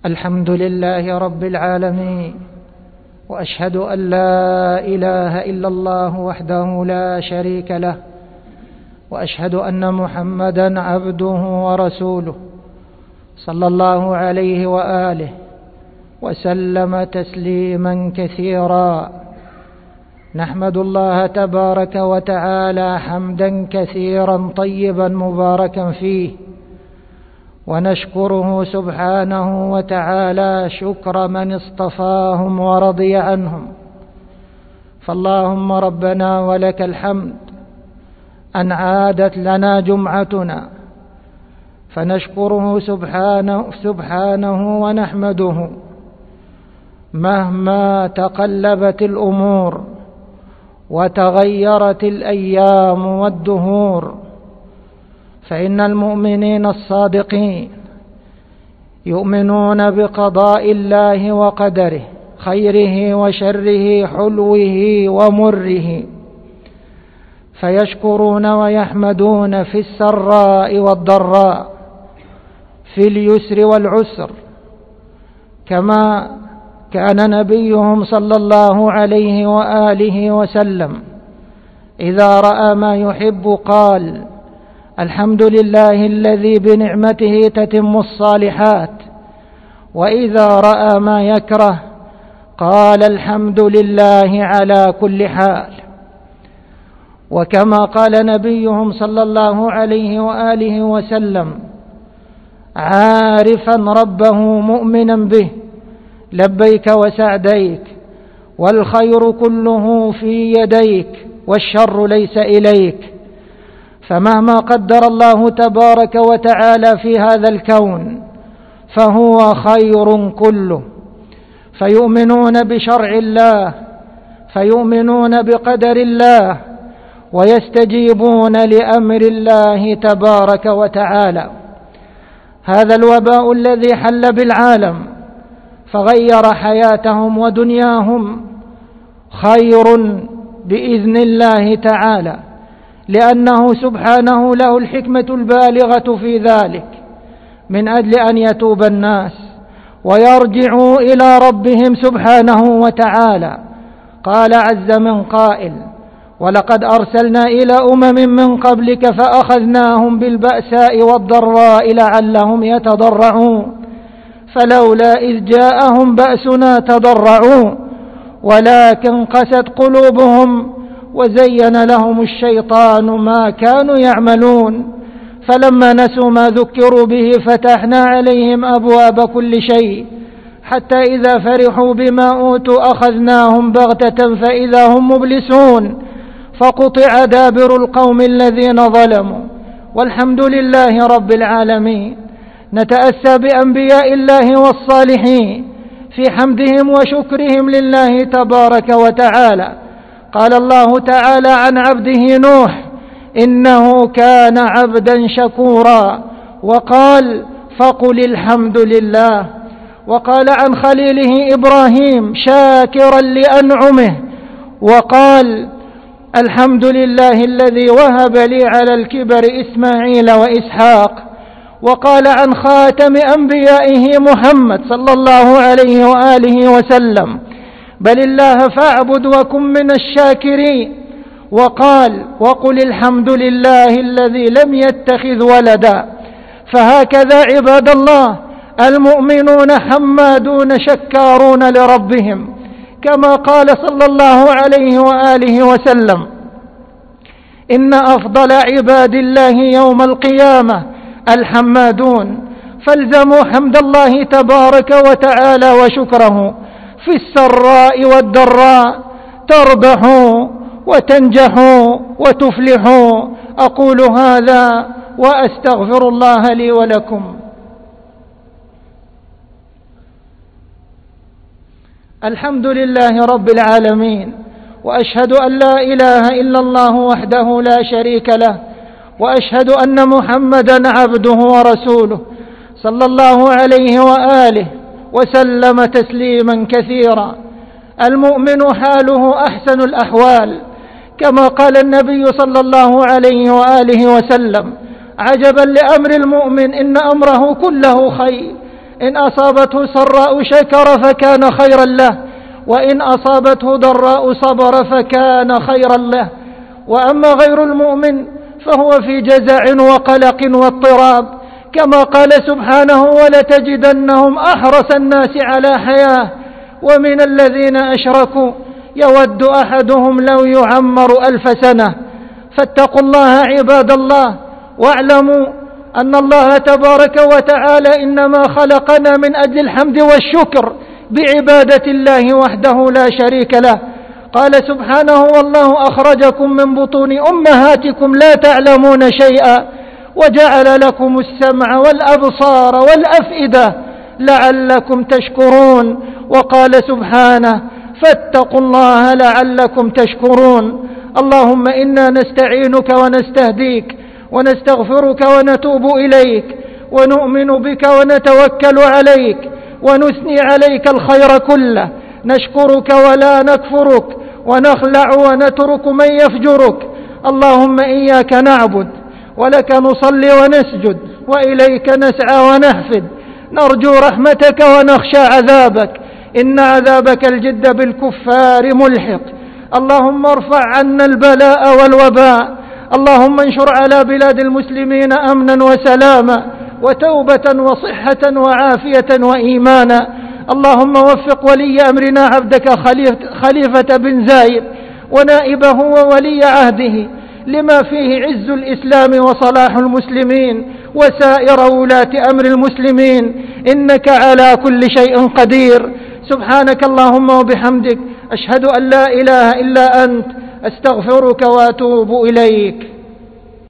الحمد لله رب العالمين، وأشهد أن لا إله إلا الله وحده لا شريك له، وأشهد أن محمدا عبده ورسوله صلى الله عليه وآله وسلم تسليما كثيرا. نحمد الله تبارك وتعالى حمدا كثيرا طيبا مباركا فيه، ونشكره سبحانه وتعالى شكر من اصطفاهم ورضي عنهم. فاللهم ربنا ولك الحمد أن عادت لنا جمعتنا، فنشكره سبحانه ونحمده مهما تقلبت الأمور وتغيرت الأيام والدهور، فإن المؤمنين الصادقين يؤمنون بقضاء الله وقدره، خيره وشره، حلوه ومره، فيشكرون ويحمدون في السراء والضراء، في اليسر والعسر، كما كان نبيهم صلى الله عليه وآله وسلم إذا رأى ما يحب قال: الحمد لله الذي بنعمته تتم الصالحات. وإذا رأى ما يكره قال: الحمد لله على كل حال. وكما قال نبيهم صلى الله عليه وآله وسلم عارفا ربه مؤمنا به: لبيك وسعديك، والخير كله في يديك، والشر ليس إليك. فمهما قدر الله تبارك وتعالى في هذا الكون فهو خير كله. فيؤمنون بشرع الله، فيؤمنون بقدر الله، ويستجيبون لأمر الله تبارك وتعالى. هذا الوباء الذي حل بالعالم فغير حياتهم ودنياهم خير بإذن الله تعالى، لأنه سبحانه له الحكمة البالغة في ذلك، من أجل أن يتوب الناس ويرجعوا إلى ربهم سبحانه وتعالى. قال عز من قائل: ولقد أرسلنا إلى من قبلك فأخذناهم بالبأساء والضراء لعلهم يتضرعون، فلولا إذ جاءهم بأسنا تضرعوا ولكن قست قلوبهم وزين لهم الشيطان ما كانوا يعملون، فلما نسوا ما ذكروا به فتحنا عليهم أبواب كل شيء، حتى إذا فرحوا بما أوتوا أخذناهم بغتة فإذا هم مبلسون، فقطع دابر القوم الذين ظلموا. والحمد لله رب العالمين. نتأسى بأنبياء الله والصالحين في حمدهم وشكرهم لله تبارك وتعالى. قال الله تعالى عن عبده نوح: إنه كان عبدا شكورا. وقال: فقل الحمد لله. وقال عن خليله إبراهيم: شاكرا لأنعمه. وقال: الحمد لله الذي وهب لي على الكبر إسماعيل وإسحاق. وقال عن خاتم أنبيائه محمد صلى الله عليه وآله وسلم: بل الله فاعبد وكن من الشاكرين. وقال: وقل الحمد لله الذي لم يتخذ ولدا. فهكذا عباد الله المؤمنون حمادون شكارون لربهم، كما قال صلى الله عليه وآله وسلم: إن أفضل عباد الله يوم القيامة الحمادون. فالزموا حمد الله تبارك وتعالى وشكره في السراء والضراء تربحوا وتنجحوا وتفلحوا. أقول هذا وأستغفر الله لي ولكم. الحمد لله رب العالمين، وأشهد أن لا إله إلا الله وحده لا شريك له، وأشهد أن محمدا عبده ورسوله صلى الله عليه وآله وسلم تسليما كثيرا. المؤمن حاله أحسن الأحوال، كما قال النبي صلى الله عليه وآله وسلم: عجبا لأمر المؤمن إن أمره كله خير، إن أصابته سراء شكر فكان خيرا له، وإن أصابته ضراء صبر فكان خيرا له. وأما غير المؤمن فهو في جزع وقلق واضطراب، كما قال سبحانه: ولتجدنهم أحرص الناس على حياة ومن الذين أشركوا يود أحدهم لو يعمر 1000 سنة. فاتقوا الله عباد الله، واعلموا أن الله تبارك وتعالى إنما خلقنا من أجل الحمد والشكر بعبادة الله وحده لا شريك له. قال سبحانه: والله أخرجكم من بطون أمهاتكم لا تعلمون شيئا وجعل لكم السمع والأبصار والأفئدة لعلكم تشكرون. وقال سبحانه: فاتقوا الله لعلكم تشكرون. اللهم إنا نستعينك ونستهديك ونستغفرك ونتوب إليك ونؤمن بك ونتوكل عليك ونثني عليك الخير كله، نشكرك ولا نكفرك ونخلع ونترك من يفجرك. اللهم إياك نعبد ولك نصلي ونسجد وإليك نسعى ونحفد، نرجو رحمتك ونخشى عذابك، إن عذابك الجد بالكفار ملحق. اللهم ارفع عنا البلاء والوباء، اللهم انشر على بلاد المسلمين أمنا وسلاما وتوبة وصحة وعافية وإيمانا. اللهم وفق ولي أمرنا عبدك خليفة بن زايد ونائبه وولي عهده لما فيه عز الإسلام وصلاح المسلمين وسائر ولاة أمر المسلمين، إنك على كل شيء قدير. سبحانك اللهم وبحمدك، أشهد أن لا إله إلا أنت، أستغفرك وأتوب إليك.